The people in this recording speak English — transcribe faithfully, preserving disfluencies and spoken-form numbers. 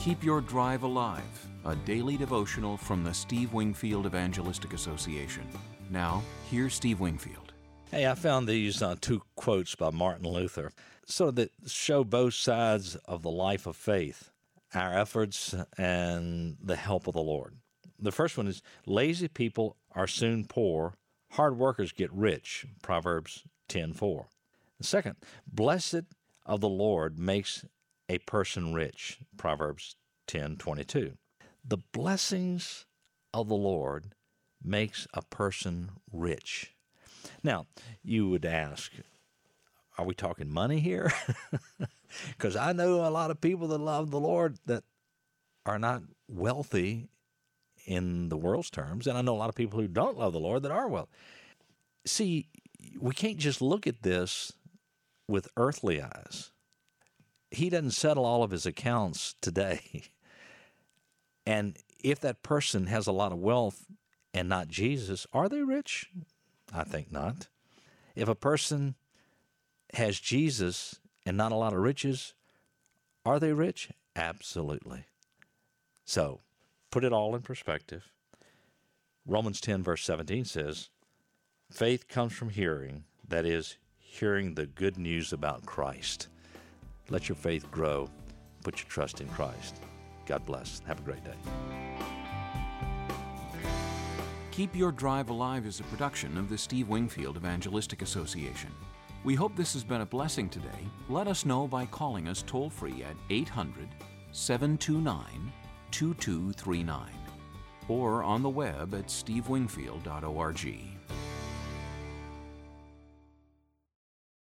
Keep Your Drive Alive, a daily devotional from the Steve Wingfield Evangelistic Association. Now, here's Steve Wingfield. Hey, I found these uh, two quotes by Martin Luther, so that show both sides of the life of faith, our efforts and the help of the Lord. The first one is, lazy people are soon poor, hard workers get rich, Proverbs ten four. The second, blessed of the Lord makes a person rich, Proverbs ten twenty-two. The blessings of the Lord makes a person rich. Now, you would ask, are we talking money here? Because I know a lot of people that love the Lord that are not wealthy in the world's terms, and I know a lot of people who don't love the Lord that are wealthy. See, we can't just look at this with earthly eyes. He doesn't settle all of his accounts today. And if that person has a lot of wealth and not Jesus, are they rich? I think not. If a person has Jesus and not a lot of riches, are they rich? Absolutely. So, put it all in perspective. Romans ten verse seventeen says, faith comes from hearing, that is, hearing the good news about Christ. Let your faith grow. Put your trust in Christ. God bless. Have a great day. Keep Your Drive Alive is a production of the Steve Wingfield Evangelistic Association. We hope this has been a blessing today. Let us know by calling us toll-free at eight hundred, seven two nine, two two three nine or on the web at steve wingfield dot org.